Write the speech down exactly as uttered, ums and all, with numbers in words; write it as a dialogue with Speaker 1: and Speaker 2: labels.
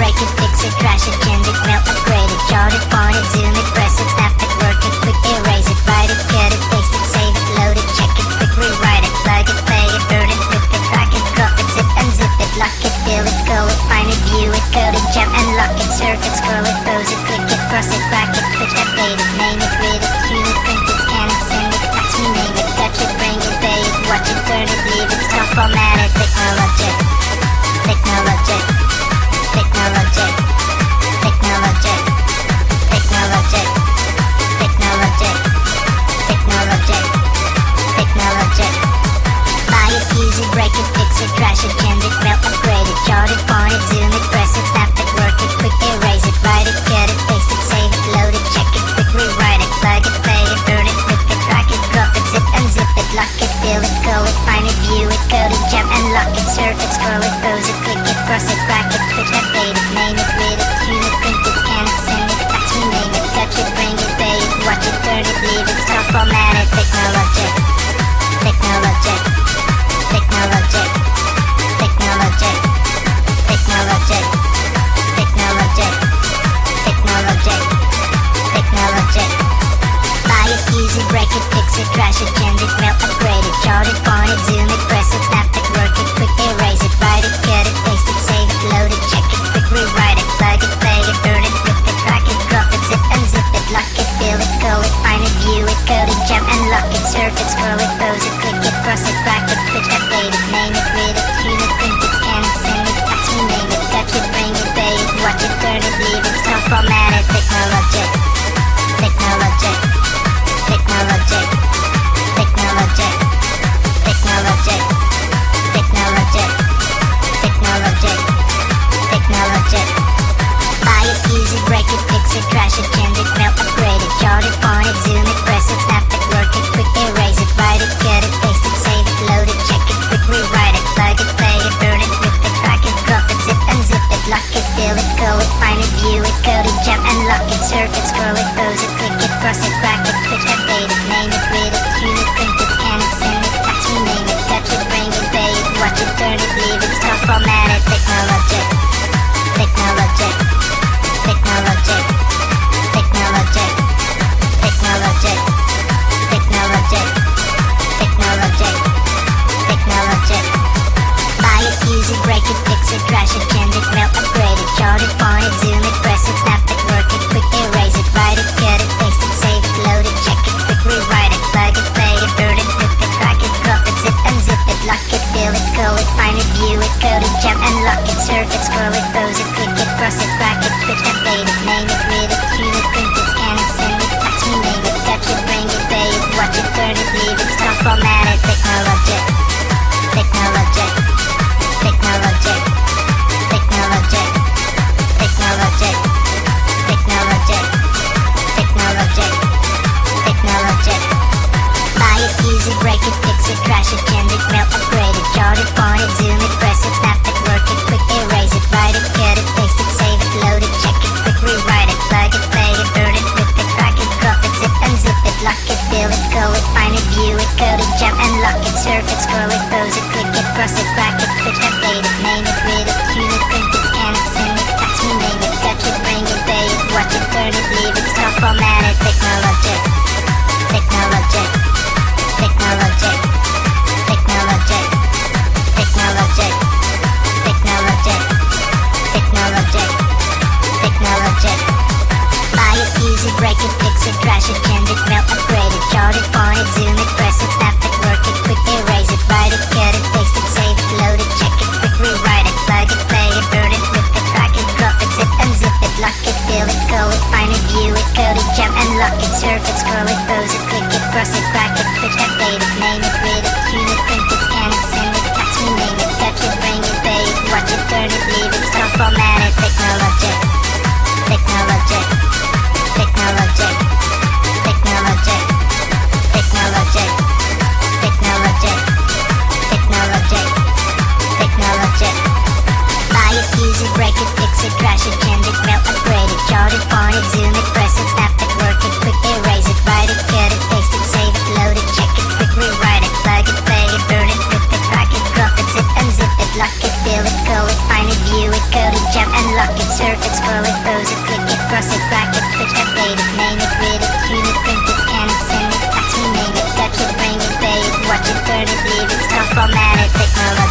Speaker 1: break it, fix it, crash it, change it, melt, upgrade it, chart it, point it, zoom it, press it, snap it, work it, quick erase it, write it, cut it, paste it, save it, load it, check it, quick rewrite it, plug it, play it, burn it, rip it, crack it, crop it, zip and zip it, lock it, fill it, go it, find it, view it, code it, jump and lock it, surf it, scroll it, pose it, click it, cross it, crack it, switch, update it, name it, read it, tune it, print it, scan it, send it, fax, rename it, touch it, bring it, pay it, watch it, turn it, leave it, stop, format it, technology, technology, technology, technology, technology, technology, technology, technology. Buy it, use it, break it, fix it, crash it, change it, melt, upgrade it, chart it, point it, zoom it, press it, snap it, work it, quick erase it, write it, cut it, paste it, save it, load it, check it, quick rewrite it, plug it, play it, burn it, rip it, crack it, drop it, zip and zip it, lock it, fill it, go it, find it, view it, code it, jump and lock it, surf it, scroll it, pose it, click it, cross it, crack it, switch, update it, name it, read it, tune it, print it, scan it, send it, fax, rename it, touch it, bring it, pay it, watch it, turn it, leave it, stop, format it, technology, technology, technology, technology, technology, technology, technology, technology. Buy it, use it, break it, fix it, crash it, change it, melt, upgrade it, chart it, point it, zoom it, press it, snap it, work it, quick erase it, write it, cut it, paste it, save it, load it, check it, quick rewrite it, plug it, play it, burn it, rip it, crack it, drop it, zip and zip it, lock it, fill it, go it, find it, view it, code it, jump and lock it, surf it, scroll it, pose it, click it, cross it, crack it, switch, update it, name it, read it, tune it, print it, scan it, send it, fax, rename it, touch it, bring it, pay it, watch it, turn it, leave it, stop, format it, technology, technology, technology, technology, technology, technology, technology, technology. Buy it, use it, break it, fix it, crash it, change it, melt, upgrade it, chart it, point it, zoom it, press it, snap it, work it, quick erase it, write it, cut it, paste it, save it, load it, check it, quick rewrite it, plug it, play it, burn it, rip it, crack it, drop it, zip and zip it, lock it, fill it, go it, find it, view it, code it, jump and lock it, surf it, scroll it, pose it, click it, cross it, crack it, switch, update it, name it, read it, tune it, print it, scan it, send it, fax, rename it, touch it, bring it, pay it, watch it, turn it, leave it, stop, format it, technology, technology, technology, technology, technology, technology, technology, technology. Buy it, use it, break it, fix it, crash it, change it, melt, upgrade it, chart it, point it, zoom it, press it, snap it, work it, quick erase it, write it, cut it, paste it, save it, load it, check it, quick rewrite it, plug it, play it, burn it, rip it, crack it, drop it, zip and zip it, lock it, fill it, go it, find it, view it, code it, jump and lock it, surf it, scroll it, pose it, click it, cross it, crack it, switch, update it, name it, read it, tune it, print it, scan it, send it, fax, rename it, touch it, bring it, pay it, watch it, turn it, leave it, stop, format it, technology, technology, technology, technology, technology, technology, technology, technology. Buy it, use it, break it, fix it, crash it, change it, melt, upgrade it, chart it, point it, zoom it, press it, snap it, work it, quick erase it, write it, cut it, paste it, save it, load it, check it, quick rewrite it, plug it, play it, burn it, rip it, crack it, drop it, zip and zip it, lock it, fill it, go it, find it, view it, code it, jump and lock it, surf it, scroll it, pose it, click it, cross it, crack it, switch, update it, name it, read it, tune it, print it, scan it, send it, fax, rename it, touch it, bring it, pay it, watch it, turn it, leave it, stop, format it, technology, technology, technology, technology, technology, technology, technology, technology. Buy it, use it, break it, fix it, crash it, change it, melt, upgrade it, chart it, point it, zoom it, press it, snap it, work it, quick erase it, write it, cut it, paste it, save it, load it, check it, quick rewrite it, plug it, play it, burn it, rip it, crack it, drop it, zip and zip it, lock it, fill it, go it, find it, view it, code it, jump and lock it, surf it, scroll it, pose it, click it, cross it, crack it, switch, update it, name it, read it, tune it, print it, scan it, send it, fax, rename it, touch it, bring it, pay it, watch it, turn it, leave it, stop, format it, technology, technology, technology, technology, technology. lock it, surf it, scroll it, pose it, click it, cross it, crack it, twitch, update it, name it, read it, tune it, print it, scan it, send it, fax, rename it, touch it, bring it, pay it, watch it, turn it, leave it, stop, format it, technology.